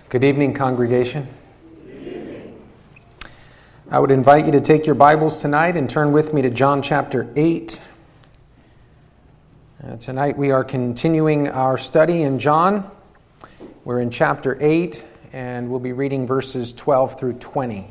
Good evening, congregation. Good evening. I would invite you to take your Bibles tonight and turn with me to John chapter 8. Tonight we are continuing our study in John. We're in chapter 8 and we'll be reading verses 12 through 20.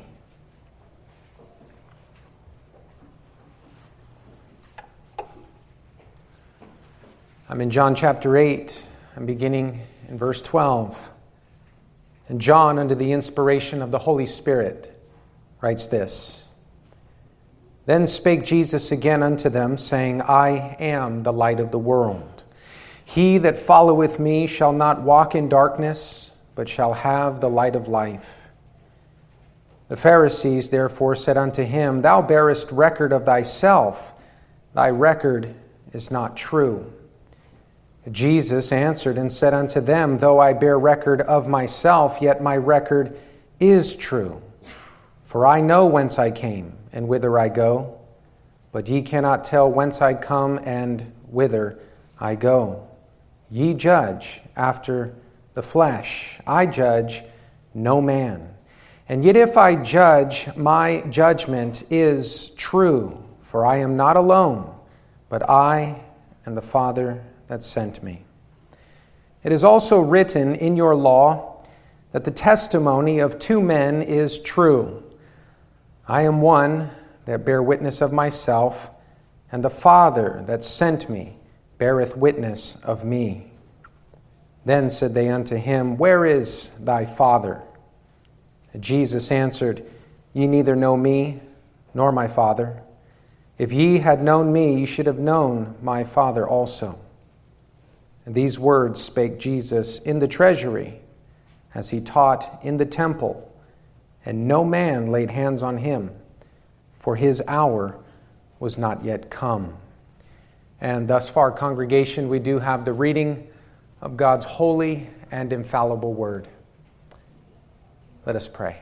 I'm in John chapter 8. I'm beginning in verse 12. And John, under the inspiration of the Holy Spirit, writes this: Then spake Jesus again unto them, saying, I am the light of the world. He that followeth me shall not walk in darkness, but shall have the light of life. The Pharisees therefore said unto him, Thou bearest record of thyself. Thy record is not true. Jesus answered and said unto them, Though I bear record of myself, yet my record is true. For I know whence I came, and whither I go. But ye cannot tell whence I come, and whither I go. Ye judge after the flesh. I judge no man. And yet if I judge, my judgment is true. For I am not alone, but I and the Father that sent me. It is also written in your law that the testimony of two men is true. I am one that bear witness of myself, and the Father that sent me beareth witness of me. Then said they unto him, Where is thy Father? And Jesus answered, Ye neither know me nor my Father. If ye had known me, ye should have known my Father also. And these words spake Jesus in the treasury, as he taught in the temple, and no man laid hands on him, for his hour was not yet come. And thus far, congregation, we do have the reading of God's holy and infallible word. Let us pray.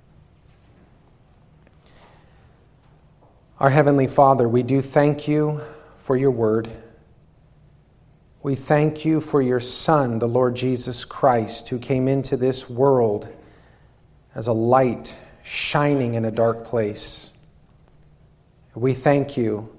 Our Heavenly Father, we do thank you for your word. We thank you for your Son, the Lord Jesus Christ, who came into this world as a light shining in a dark place. We thank you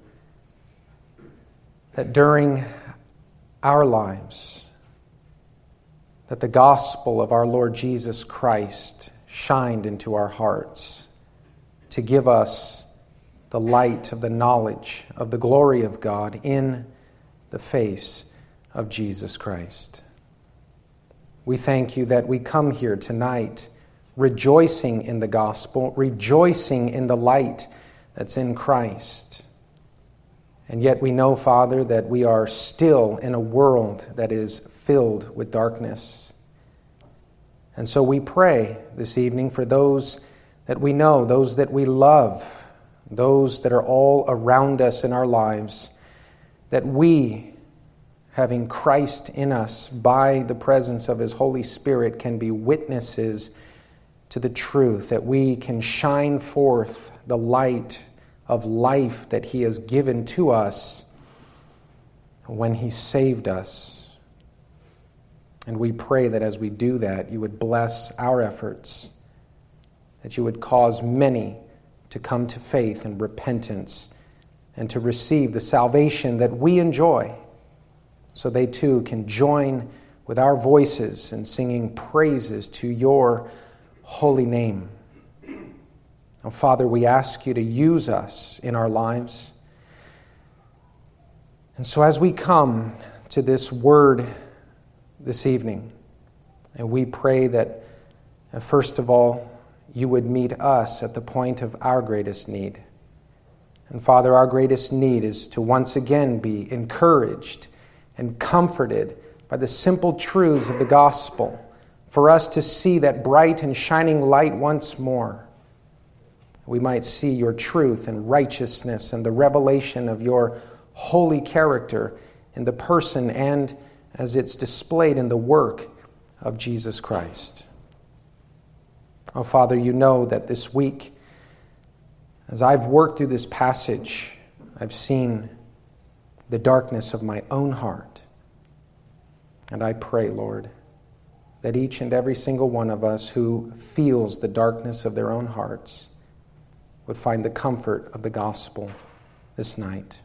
that during our lives, that the gospel of our Lord Jesus Christ shined into our hearts to give us the light of the knowledge of the glory of God in the face of Jesus Christ. We thank you that we come here tonight rejoicing in the gospel, rejoicing in the light that's in Christ. And yet we know, Father, that we are still in a world that is filled with darkness. And so we pray this evening for those that we know, those that we love, those that are all around us in our lives, that we, having Christ in us by the presence of His Holy Spirit, can be witnesses to the truth, that we can shine forth the light of life that He has given to us when He saved us. And we pray that as we do that, you would bless our efforts, that you would cause many to come to faith and repentance and to receive the salvation that we enjoy, so they too can join with our voices in singing praises to your holy name. Oh, Father, we ask you to use us in our lives. And so as we come to this word this evening, and we pray that, first of all, you would meet us at the point of our greatest need. And Father, our greatest need is to once again be encouraged and comforted by the simple truths of the gospel, for us to see that bright and shining light once more. We might see your truth and righteousness and the revelation of your holy character in the person and as it's displayed in the work of Jesus Christ. Oh, Father, you know that this week, as I've worked through this passage, I've seen the darkness of my own heart. And I pray, Lord, that each and every single one of us who feels the darkness of their own hearts would find the comfort of the gospel this night.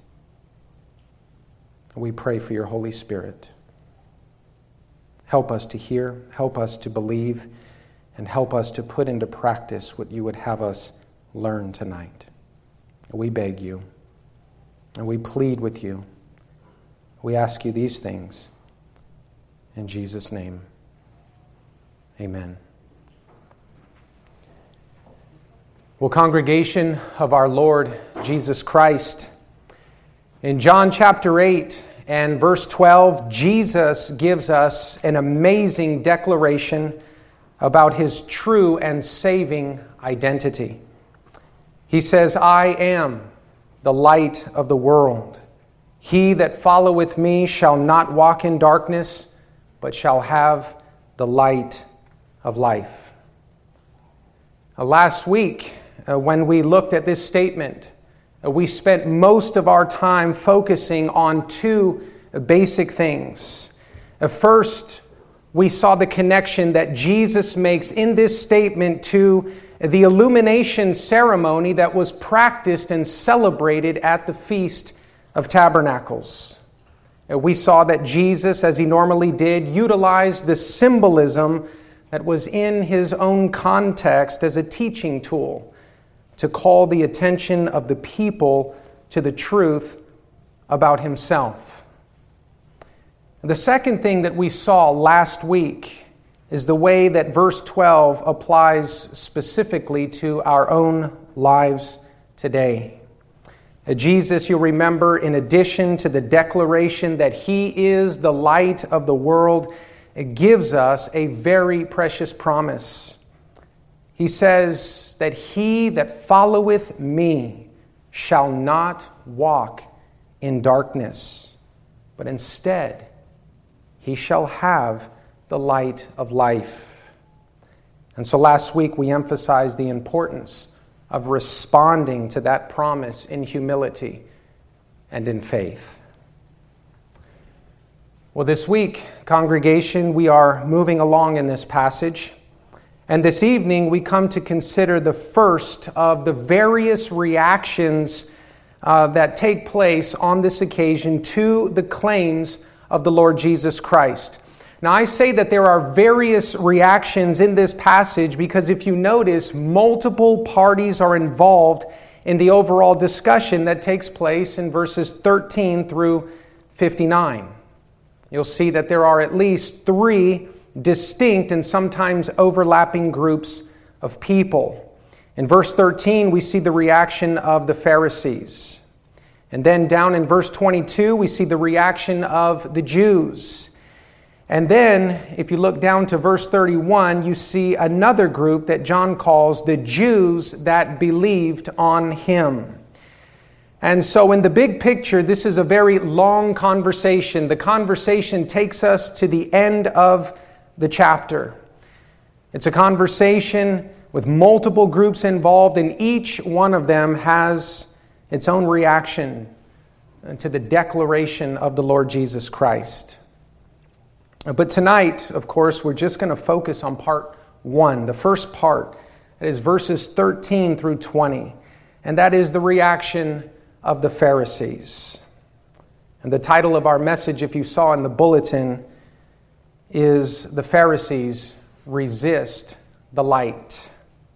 We pray for your Holy Spirit. Help us to hear, help us to believe, and help us to put into practice what you would have us learn tonight. We beg you, and we plead with you. We ask you these things in Jesus' name. Amen. Well, congregation of our Lord Jesus Christ, in John chapter 8 and verse 12, Jesus gives us an amazing declaration about his true and saving identity. He says, I am the light of the world. He that followeth me shall not walk in darkness, but shall have the light of life. Last week, when we looked at this statement, we spent most of our time focusing on two basic things. First, we saw the connection that Jesus makes in this statement to the illumination ceremony that was practiced and celebrated at the Feast of Tabernacles. We saw that Jesus, as he normally did, utilized the symbolism that was in his own context as a teaching tool to call the attention of the people to the truth about himself. The second thing that we saw last week is the way that verse 12 applies specifically to our own lives today. Jesus, you'll remember, in addition to the declaration that he is the light of the world, it gives us a very precious promise. He says that he that followeth me shall not walk in darkness, but instead he shall have the light of life. And so last week we emphasized the importance of responding to that promise in humility and in faith. Well, this week, congregation, we are moving along in this passage. And this evening, we come to consider the first of the various reactions that take place on this occasion to the claims of the Lord Jesus Christ. Now, I say that there are various reactions in this passage because if you notice, multiple parties are involved in the overall discussion that takes place in verses 13 through 59. You'll see that there are at least three distinct and sometimes overlapping groups of people. In verse 13, we see the reaction of the Pharisees. And then down in verse 22, we see the reaction of the Jews. And then, if you look down to verse 31, you see another group that John calls the Jews that believed on him. And so in the big picture, this is a very long conversation. The conversation takes us to the end of the chapter. It's a conversation with multiple groups involved, and each one of them has its own reaction to the declaration of the Lord Jesus Christ. But tonight, of course, we're just going to focus on part one, the first part. That is verses 13 through 20. And that is the reaction of the Pharisees. And the title of our message, if you saw in the bulletin, is The Pharisees Resist the Light.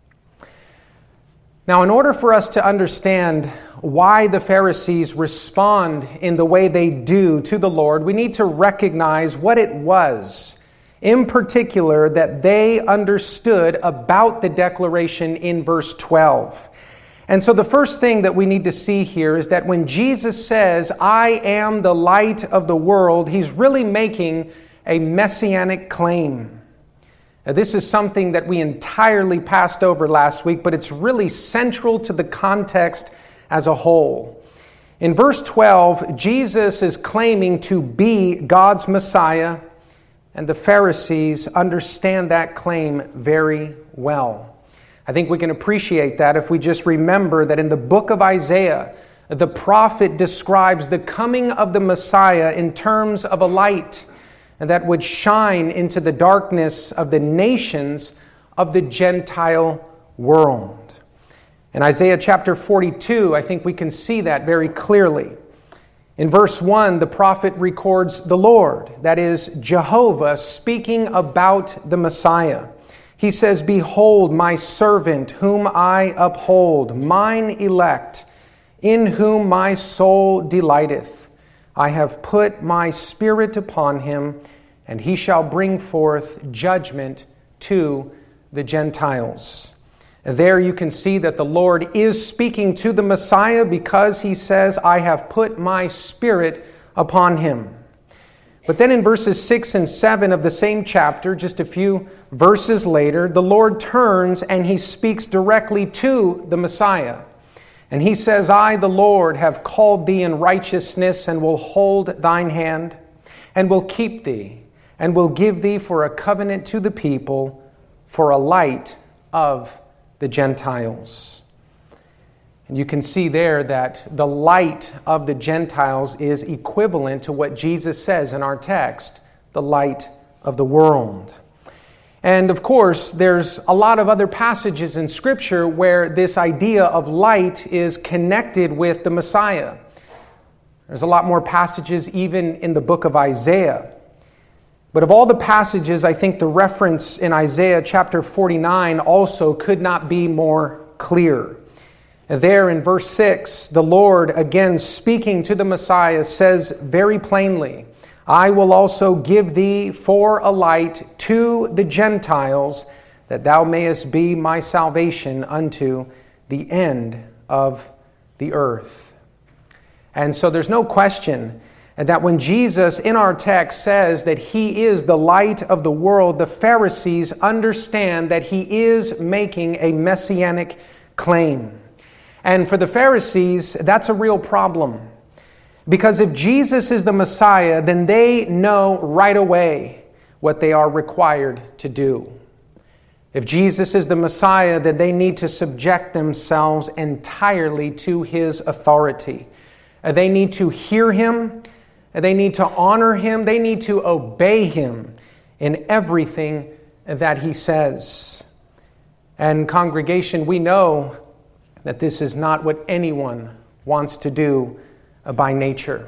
Now, in order for us to understand why the Pharisees respond in the way they do to the Lord, we need to recognize what it was, in particular, that they understood about the declaration in verse 12. And so the first thing that we need to see here is that when Jesus says, I am the light of the world, he's really making a messianic claim. Now, this is something that we entirely passed over last week, but it's really central to the context as a whole. In verse 12, Jesus is claiming to be God's Messiah, and the Pharisees understand that claim very well. I think we can appreciate that if we just remember that in the book of Isaiah, the prophet describes the coming of the Messiah in terms of a light. and that would shine into the darkness of the nations of the Gentile world. In Isaiah chapter 42, I think we can see that very clearly. In verse 1, the prophet records the Lord, that is, Jehovah, speaking about the Messiah. He says, "Behold, my servant, whom I uphold, mine elect, in whom my soul delighteth. I have put my spirit upon him, and he shall bring forth judgment to the Gentiles." There you can see that the Lord is speaking to the Messiah because he says, "I have put my spirit upon him." But then in verses 6 and 7 of the same chapter, just a few verses later, the Lord turns and he speaks directly to the Messiah. And he says, "I, the Lord, have called thee in righteousness and will hold thine hand and will keep thee and will give thee for a covenant to the people, for a light of the Gentiles." And you can see there that the light of the Gentiles is equivalent to what Jesus says in our text, the light of the world. And of course, there's a lot of other passages in Scripture where this idea of light is connected with the Messiah. There's a lot more passages even in the book of Isaiah. But of all the passages, I think the reference in Isaiah chapter 49 also could not be more clear. There in verse 6, the Lord, again speaking to the Messiah, says very plainly, "I will also give thee for a light to the Gentiles, that thou mayest be my salvation unto the end of the earth." And so there's no question that when Jesus in our text says that he is the light of the world, the Pharisees understand that he is making a messianic claim. And for the Pharisees, that's a real problem. Because if Jesus is the Messiah, then they know right away what they are required to do. If Jesus is the Messiah, then they need to subject themselves entirely to his authority. They need to hear him. They need to honor him. They need to obey him in everything that he says. And congregation, we know that this is not what anyone wants to do by nature.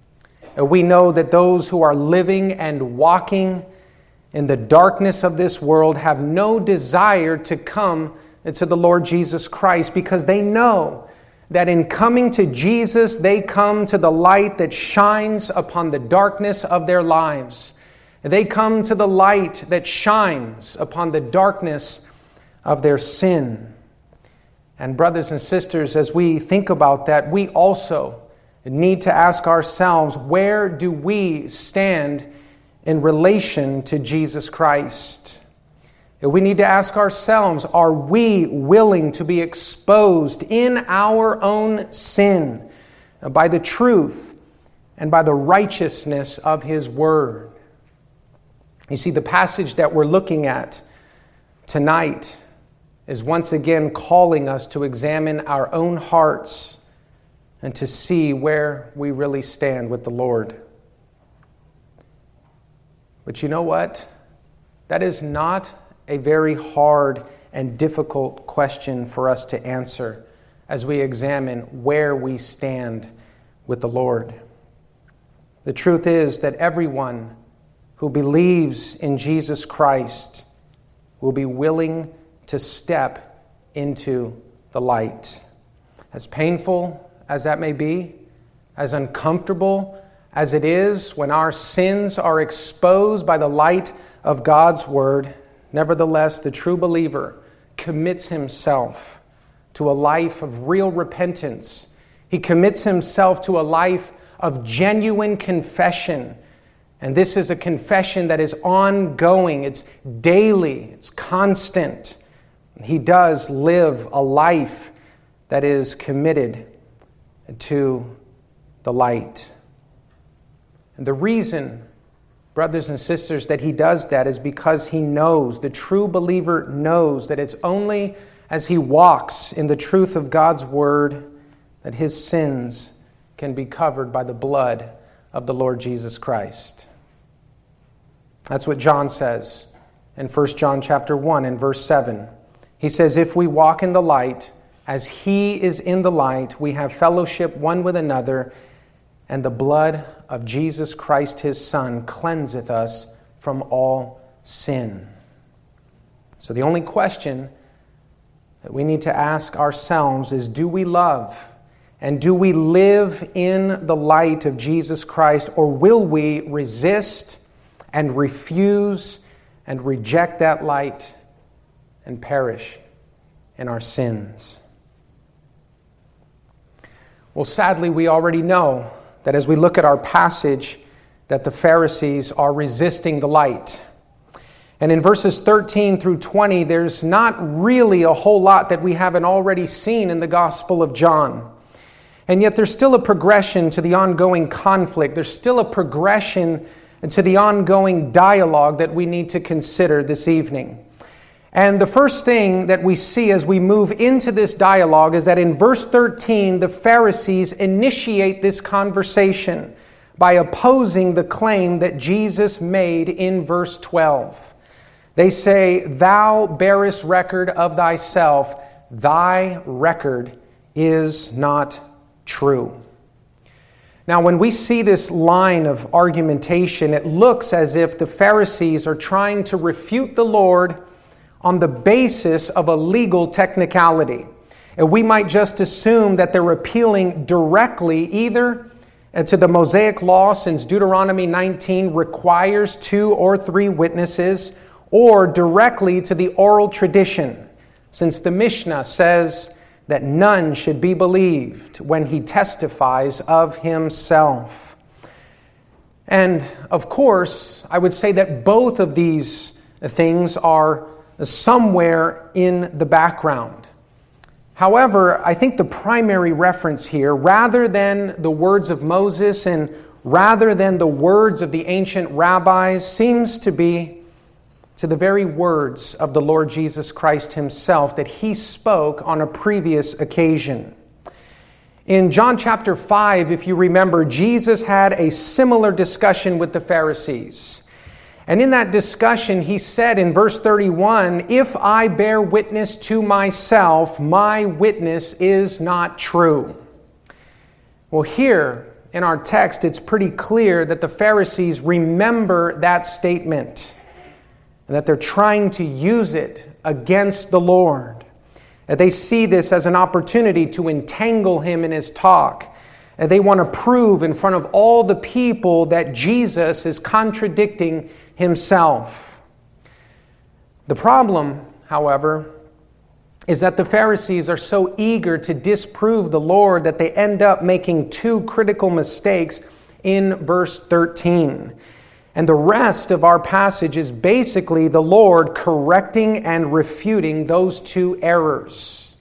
We know that those who are living and walking in the darkness of this world have no desire to come to the Lord Jesus Christ, because they know that in coming to Jesus, they come to the light that shines upon the darkness of their lives. They come to the light that shines upon the darkness of their sin. And brothers and sisters, as we think about that, we also need to ask ourselves, where do we stand in relation to Jesus Christ? We need to ask ourselves, are we willing to be exposed in our own sin by the truth and by the righteousness of his word? You see, the passage that we're looking at tonight is once again calling us to examine our own hearts and to see where we really stand with the Lord. But you know what? That is not a very hard and difficult question for us to answer as we examine where we stand with the Lord. The truth is that everyone who believes in Jesus Christ will be willing to step into the light. As painful as that may be, as uncomfortable as it is when our sins are exposed by the light of God's word, nevertheless, the true believer commits himself to a life of real repentance. He commits himself to a life of genuine confession. And this is a confession that is ongoing. It's daily. It's constant. He does live a life that is committed to the light. And the reason, brothers and sisters, that he does that is because he knows, the true believer knows, that it's only as he walks in the truth of God's word that his sins can be covered by the blood of the Lord Jesus Christ. That's what John says in 1 John chapter 1 and verse 7. He says, if we walk in the light, as he is in the light, we have fellowship one with another, and the blood of Jesus Christ his Son cleanseth us from all sin. So the only question that we need to ask ourselves is, do we love and do we live in the light of Jesus Christ, or will we resist and refuse and reject that light and perish in our sins? Well, sadly, we already know that as we look at our passage, that the Pharisees are resisting the light. And in verses 13 through 20, there's not really a whole lot that we haven't already seen in the Gospel of John. And yet there's still a progression to the ongoing conflict. There's still a progression to the ongoing dialogue that we need to consider this evening. And the first thing that we see as we move into this dialogue is that in verse 13, the Pharisees initiate this conversation by opposing the claim that Jesus made in verse 12. They say, thou bearest record of thyself, thy record is not true. Now, when we see this line of argumentation, it looks as if the Pharisees are trying to refute the Lord on the basis of a legal technicality. And we might just assume that they're appealing directly either to the Mosaic law, since Deuteronomy 19 requires 2 or 3 witnesses, or directly to the oral tradition, since the Mishnah says that none should be believed when he testifies of himself. And of course, I would say that both of these things are somewhere in the background. However, I think the primary reference here, rather than the words of Moses and rather than the words of the ancient rabbis, seems to be to the very words of the Lord Jesus Christ himself that he spoke on a previous occasion. In John chapter 5, if you remember, Jesus had a similar discussion with the Pharisees. And in that discussion, he said in verse 31, if I bear witness to myself, my witness is not true. Well, here in our text, it's pretty clear that the Pharisees remember that statement and that they're trying to use it against the Lord. And they see this as an opportunity to entangle him in his talk. And they want to prove in front of all the people that Jesus is contradicting himself. The problem, however, is that the Pharisees are so eager to disprove the Lord that they end up making 2 critical mistakes in verse 13. And the rest of our passage is basically the Lord correcting and refuting those 2 errors.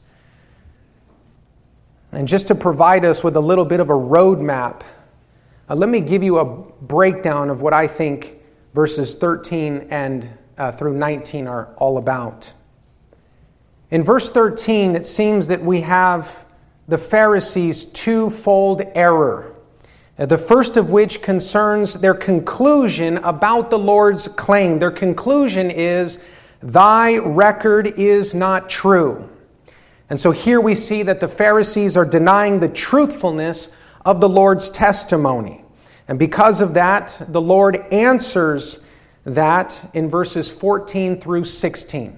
And just to provide us with a little bit of a roadmap, let me give you a breakdown of what I think verses 13 and through 19 are all about. In verse 13, it seems that we have the Pharisees' twofold error. The first of which concerns their conclusion about the Lord's claim. Their conclusion is, thy record is not true. And so here we see that the Pharisees are denying the truthfulness of the Lord's testimony. And because of that, the Lord answers that in verses 14 through 16.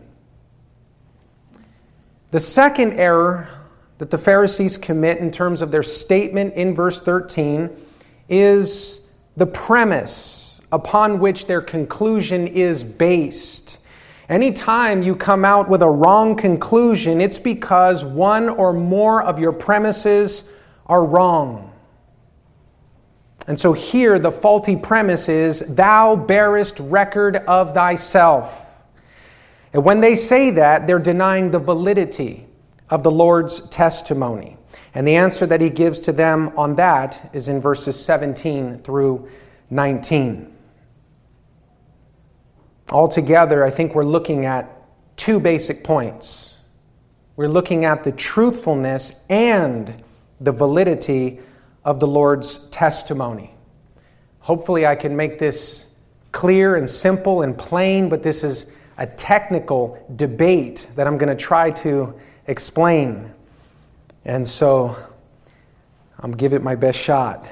The second error that the Pharisees commit in terms of their statement in verse 13 is the premise upon which their conclusion is based. Anytime you come out with a wrong conclusion, it's because one or more of your premises are wrong. And so here the faulty premise is, thou bearest record of thyself. And when they say that, they're denying the validity of the Lord's testimony. And the answer that he gives to them on that is in verses 17 through 19. Altogether, I think we're looking at 2 basic points. We're looking at the truthfulness and the validity of the Lord's testimony. Hopefully I can make this clear and simple and plain, but this is a technical debate that I'm going to try to explain. And so I'll give it my best shot.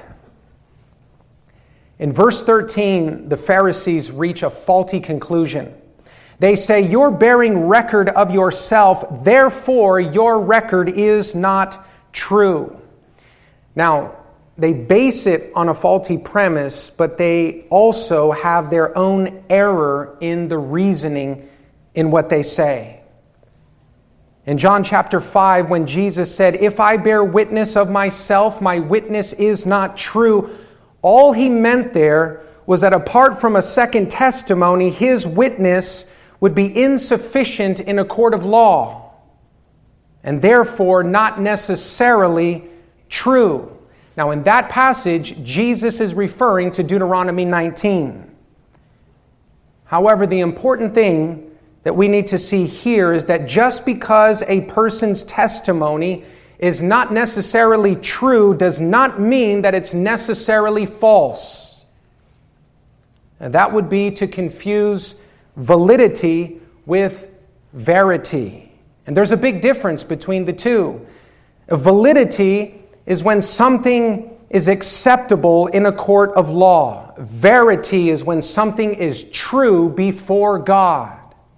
In verse 13, the Pharisees reach a faulty conclusion. They say, "You're bearing record of yourself, therefore your record is not true." Now, they base it on a faulty premise, but they also have their own error in the reasoning in what they say. In John chapter 5, when Jesus said, "If I bear witness of myself, my witness is not true," all he meant there was that apart from a second testimony, his witness would be insufficient in a court of law, and therefore not necessarily true. Now, in that passage, Jesus is referring to Deuteronomy 19. However, the important thing that we need to see here is that just because a person's testimony is not necessarily true does not mean that it's necessarily false. And that would be to confuse validity with verity. And there's a big difference between the two. Validity is when something is acceptable in a court of law. Verity is when something is true before God.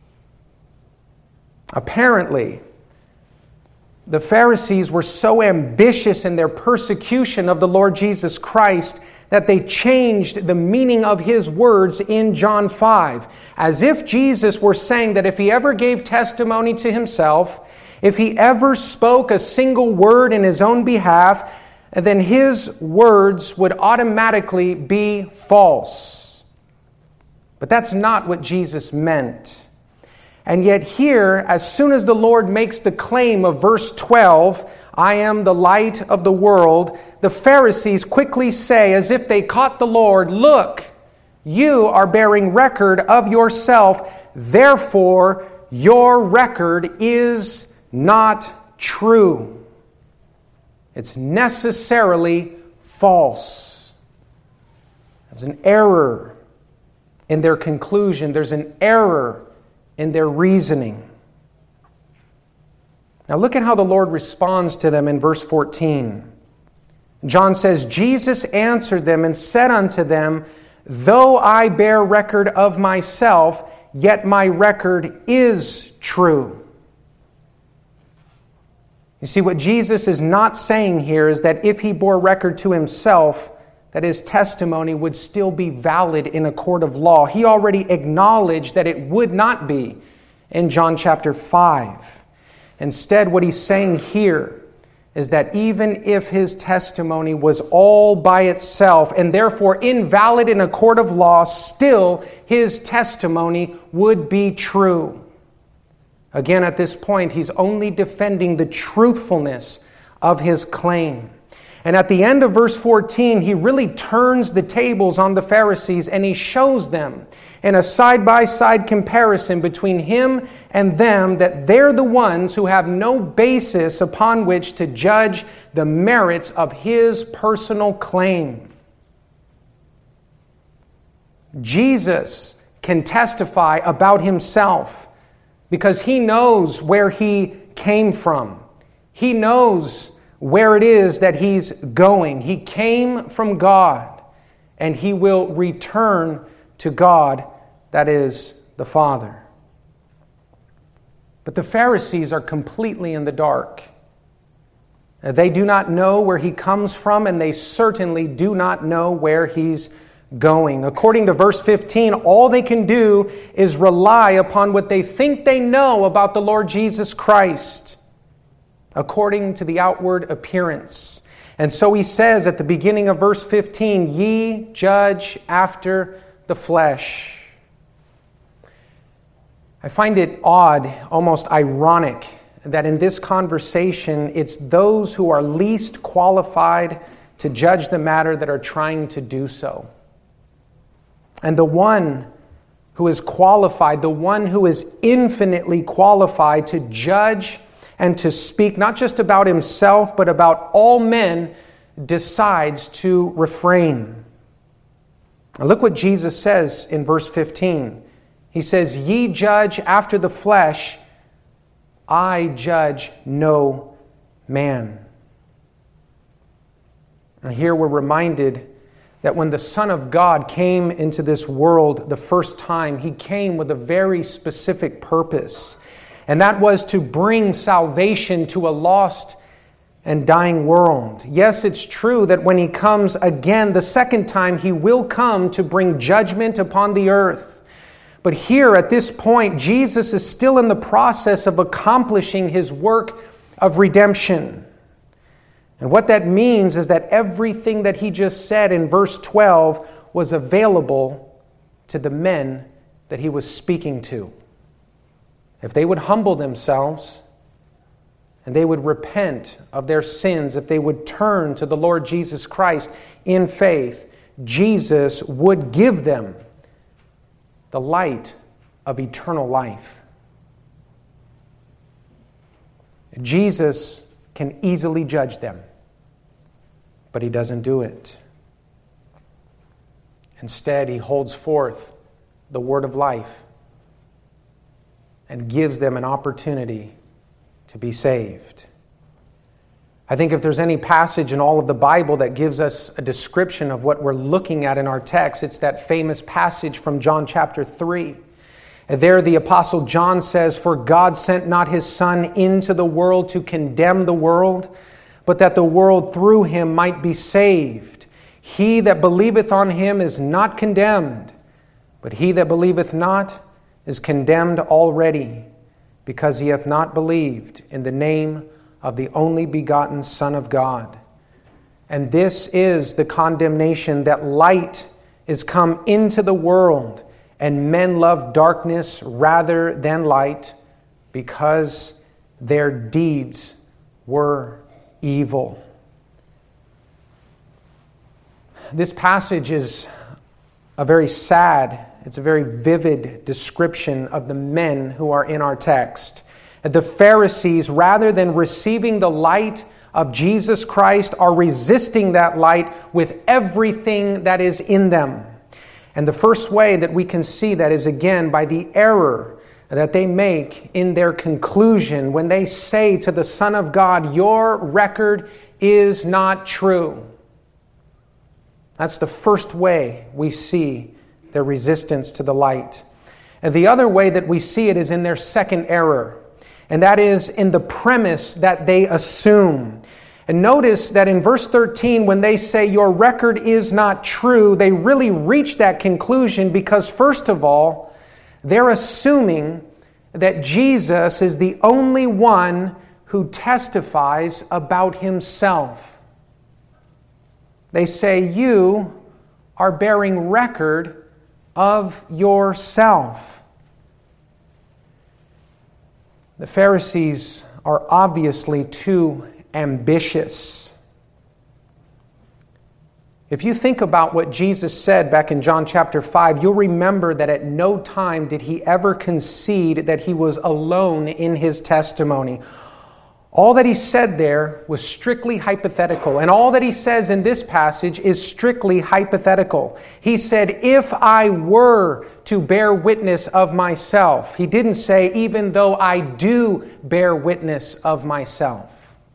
Apparently, the Pharisees were so ambitious in their persecution of the Lord Jesus Christ that they changed the meaning of his words in John 5, as if Jesus were saying that if he ever gave testimony to himself, if he ever spoke a single word in his own behalf, then his words would automatically be false. But that's not what Jesus meant. And yet here, as soon as the Lord makes the claim of verse 12, "I am the light of the world," the Pharisees quickly say, as if they caught the Lord, "Look, you are bearing record of yourself, therefore your record is not true. It's necessarily false." There's an error in their conclusion. There's an error in their reasoning. Now look at how the Lord responds to them in verse 14. John says, "Jesus answered them and said unto them, Though I bear record of myself, yet my record is true." You see, what Jesus is not saying here is that if he bore record to himself, that his testimony would still be valid in a court of law. He already acknowledged that it would not be in John chapter 5. Instead, what he's saying here is that even if his testimony was all by itself and therefore invalid in a court of law, still his testimony would be true. Again, at this point, he's only defending the truthfulness of his claim. And at the end of verse 14, he really turns the tables on the Pharisees and he shows them in a side-by-side comparison between him and them that they're the ones who have no basis upon which to judge the merits of his personal claim. Jesus can testify about himself because he knows where he came from. He knows where it is that he's going. He came from God, and he will return to God, that is, the Father. But the Pharisees are completely in the dark. They do not know where he comes from, and they certainly do not know where he's going. According to verse 15, all they can do is rely upon what they think they know about the Lord Jesus Christ, according to the outward appearance. And so he says at the beginning of verse 15, "Ye judge after the flesh." I find it odd, almost ironic, that in this conversation, it's those who are least qualified to judge the matter that are trying to do so. And the one who is qualified, the one who is infinitely qualified to judge and to speak not just about himself, but about all men, decides to refrain. Now look what Jesus says in verse 15. He says, "Ye judge after the flesh, I judge no man." And here we're reminded that when the Son of God came into this world the first time, He came with a very specific purpose. And that was to bring salvation to a lost and dying world. Yes, it's true that when He comes again the second time, He will come to bring judgment upon the earth. But here at this point, Jesus is still in the process of accomplishing His work of redemption. And what that means is that everything that He just said in verse 12 was available to the men that He was speaking to. If they would humble themselves and they would repent of their sins, if they would turn to the Lord Jesus Christ in faith, Jesus would give them the light of eternal life. Jesus can easily judge them, but He doesn't do it. Instead, He holds forth the word of life and gives them an opportunity to be saved. I think if there's any passage in all of the Bible that gives us a description of what we're looking at in our text, it's that famous passage from John chapter 3. And there the Apostle John says, "For God sent not His Son into the world to condemn the world, but that the world through Him might be saved. He that believeth on Him is not condemned, but he that believeth not is condemned already, because he hath not believed in the name of the only begotten Son of God. And this is the condemnation, that light is come into the world, and men love darkness rather than light, because their deeds were evil." This passage is a very sad, it's a very vivid description of the men who are in our text. The Pharisees, rather than receiving the light of Jesus Christ, are resisting that light with everything that is in them. And the first way that we can see that is, again, by the error that they make in their conclusion when they say to the Son of God, "Your record is not true." That's the first way we see their resistance to the light. And the other way that we see it is in their second error, and that is in the premise that they assume. And notice that in verse 13, when they say, "Your record is not true," they really reach that conclusion because, first of all, they're assuming that Jesus is the only one who testifies about Himself. They say, "You are bearing record of yourself." The Pharisees are obviously too ambitious. If you think about what Jesus said back in John chapter 5, you'll remember that at no time did He ever concede that He was alone in His testimony. All that He said there was strictly hypothetical, and all that He says in this passage is strictly hypothetical. He said, "If I were to bear witness of myself." He didn't say, "Even though I do bear witness of myself."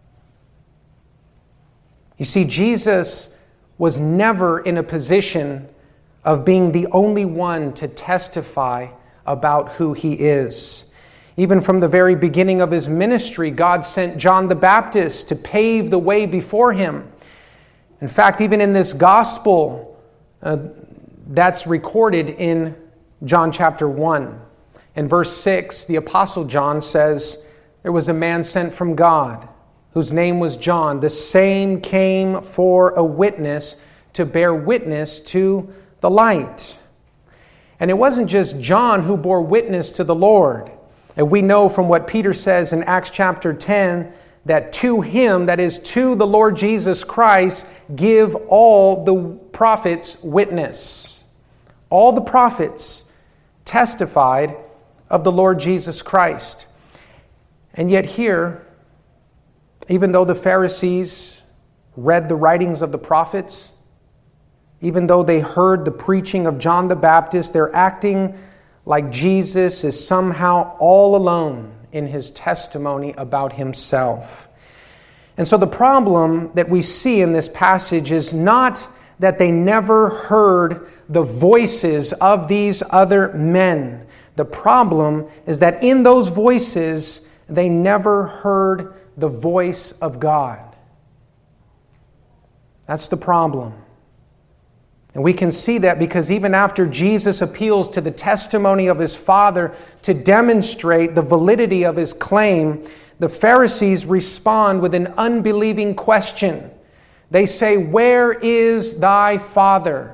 You see, Jesus was never in a position of being the only one to testify about who He is. Even from the very beginning of His ministry, God sent John the Baptist to pave the way before Him. In fact, even in this gospel that's recorded in John chapter 1, in verse 6, the Apostle John says, "There was a man sent from God, whose name was John. The same came for a witness, to bear witness to the light." And it wasn't just John who bore witness to the Lord. And we know from what Peter says in Acts chapter 10 that to Him, that is to the Lord Jesus Christ, give all the prophets witness. All the prophets testified of the Lord Jesus Christ. And yet here, even though the Pharisees read the writings of the prophets, Even though they heard the preaching of John the Baptist, they're acting like Jesus is somehow all alone in his testimony about himself. And so the problem that we see in this passage is not that they never heard the voices of these other men. The problem is that in those voices, they never heard the voice of God. That's the problem. And we can see that because even after Jesus appeals to the testimony of his Father to demonstrate the validity of his claim, the Pharisees respond with an unbelieving question. They say, "Where is thy Father?"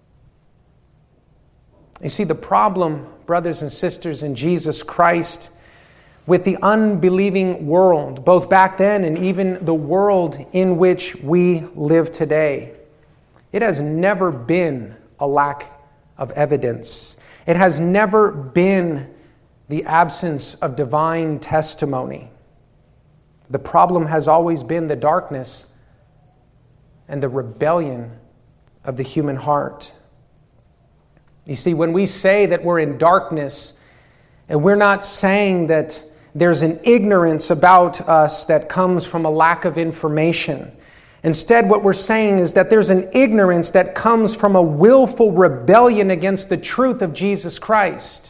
You see, the problem, brothers and sisters in Jesus Christ, with the unbelieving world, both back then and even the world in which we live today, it has never been a lack of evidence. It has never been the absence of divine testimony. The problem has always been the darkness and the rebellion of the human heart. You see, when we say that we're in darkness, and we're not saying that there's an ignorance about us that comes from a lack of information. Instead, what we're saying is that there's an ignorance that comes from a willful rebellion against the truth of Jesus Christ.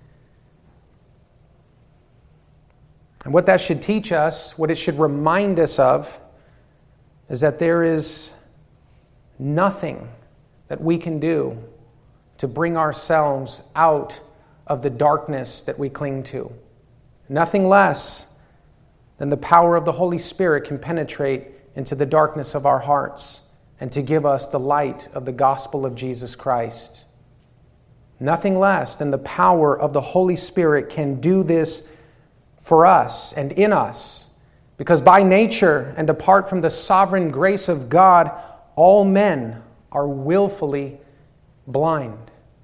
And what that should teach us, what it should remind us of, is that there is nothing that we can do to bring ourselves out of the darkness that we cling to. Nothing less than the power of the Holy Spirit can penetrate into the darkness of our hearts and to give us the light of the gospel of Jesus Christ. Nothing less than the power of the Holy Spirit can do this for us and in us, because by nature and apart from the sovereign grace of God, all men are willfully blind.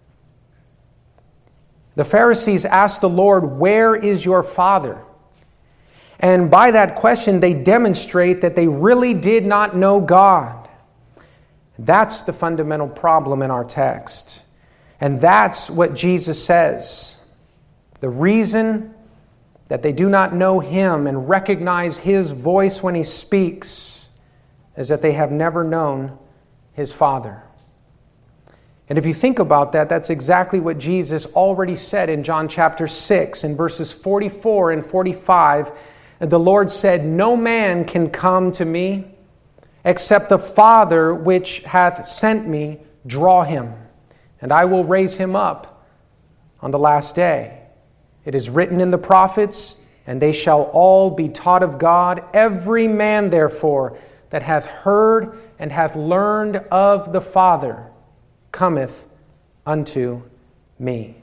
The Pharisees asked the Lord, "Where is your Father?" And by that question, they demonstrate that they really did not know God. That's the fundamental problem in our text. And that's what Jesus says. The reason that they do not know Him and recognize His voice when He speaks is that they have never known His Father. And if you think about that, that's exactly what Jesus already said in John chapter 6, in verses 44 and 45. The Lord said, "No man can come to me except the Father which hath sent me draw him, and I will raise him up on the last day. It is written in the prophets, and they shall all be taught of God. Every man, therefore, that hath heard and hath learned of the Father cometh unto me."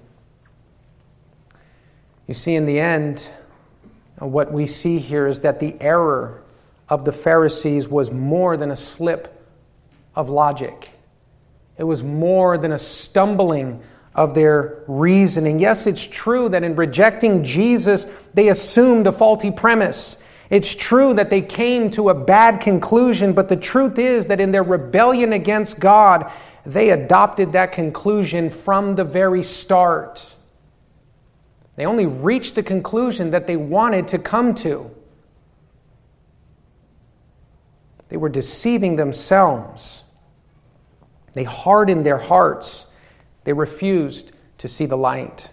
You see, in the end, what we see here is that the error of the Pharisees was more than a slip of logic. It was more than a stumbling of their reasoning. Yes, it's true that in rejecting Jesus, they assumed a faulty premise. It's true that they came to a bad conclusion, but the truth is that in their rebellion against God, they adopted that conclusion from the very start. They only reached the conclusion that they wanted to come to. They were deceiving themselves. They hardened their hearts. They refused to see the light.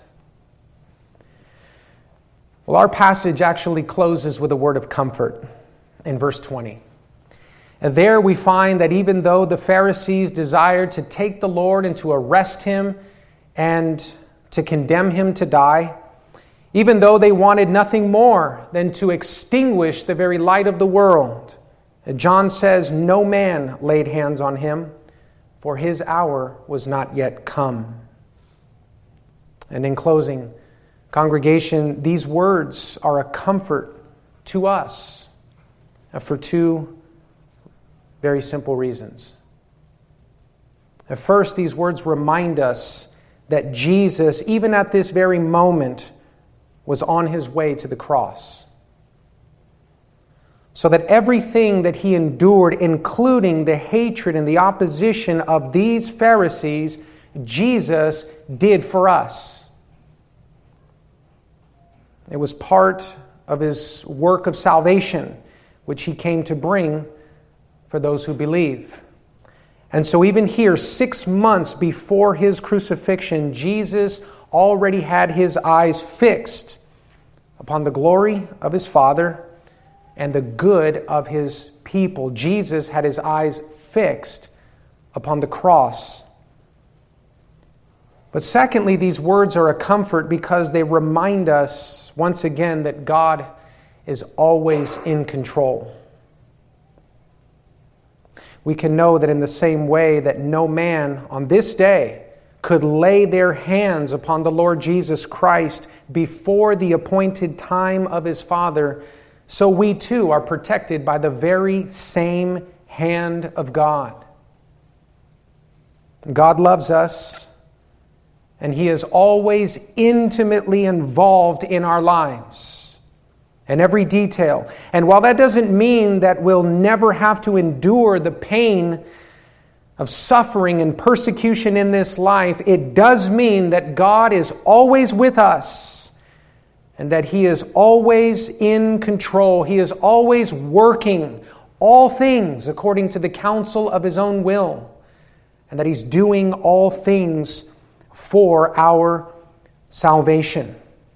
Well, our passage actually closes with a word of comfort in verse 20. And there we find that even though the Pharisees desired to take the Lord and to arrest Him and to condemn Him to die, even though they wanted nothing more than to extinguish the very light of the world, John says, "No man laid hands on Him, for His hour was not yet come." And in closing, congregation, these words are a comfort to us for two very simple reasons. At first, these words remind us that Jesus, even at this very moment, was on His way to the cross. so that everything that he endured, including the hatred and the opposition of these Pharisees, Jesus did for us. It was part of his work of salvation, which he came to bring for those who believe. And so even here, 6 months before his crucifixion, Jesus already had his eyes fixed upon the glory of his Father and the good of his people. Jesus had his eyes fixed upon the cross. But secondly, these words are a comfort because they remind us once again that God is always in control. We can know that in the same way that no man on this day could lay their hands upon the Lord Jesus Christ before the appointed time of his Father, so we too are protected by the very same hand of God. God loves us, and he is always intimately involved in our lives and every detail. And while that doesn't mean that we'll never have to endure the pain of suffering and persecution in this life, it does mean that God is always with us and that he is always in control. He is always working all things according to the counsel of his own will, and that he's doing all things for our salvation.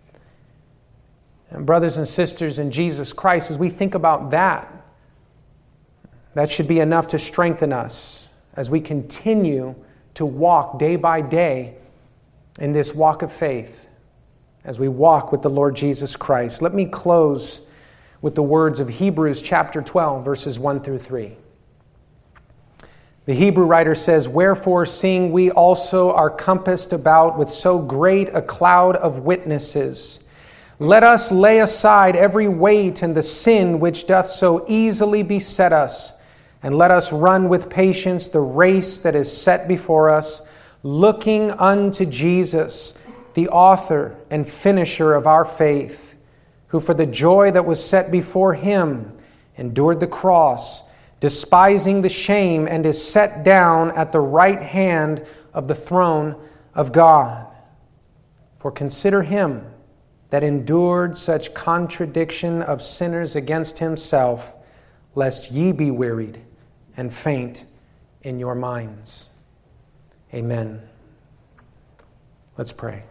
And brothers and sisters in Jesus Christ, as we think about that, that should be enough to strengthen us as we continue to walk day by day in this walk of faith, as we walk with the Lord Jesus Christ. Let me close with the words of Hebrews chapter 12, verses 1 through 3. The Hebrew writer says, "Wherefore, seeing we also are compassed about with so great a cloud of witnesses, let us lay aside every weight and the sin which doth so easily beset us, and let us run with patience the race that is set before us, looking unto Jesus, the author and finisher of our faith, who for the joy that was set before him endured the cross, despising the shame, and is set down at the right hand of the throne of God. For consider him that endured such contradiction of sinners against himself, lest ye be wearied and faint in your minds." Amen. Let's pray.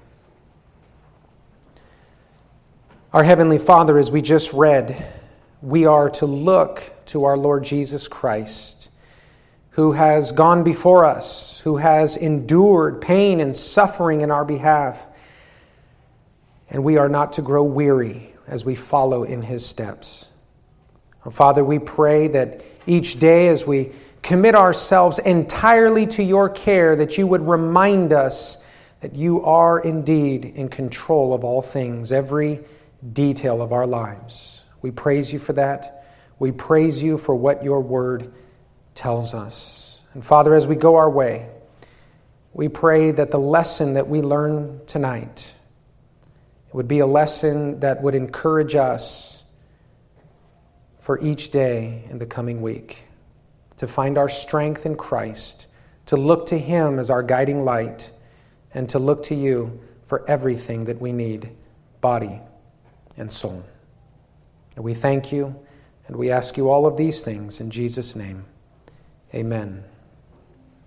Our Heavenly Father, as we just read, we are to look to our Lord Jesus Christ, who has gone before us, who has endured pain and suffering in our behalf. And we are not to grow weary as we follow in his steps. Oh, Father, we pray that each day as we commit ourselves entirely to your care, that you would remind us that you are indeed in control of all things, every detail of our lives. We praise you for that. We praise you for what your word tells us. And Father, as we go our way, we pray that the lesson that we learn tonight, it would be a lesson that would encourage us for each day in the coming week, to find our strength in Christ, to look to him as our guiding light, and to look to you for everything that we need, body and soul. And we thank you, and we ask you all of these things in Jesus' name. Amen.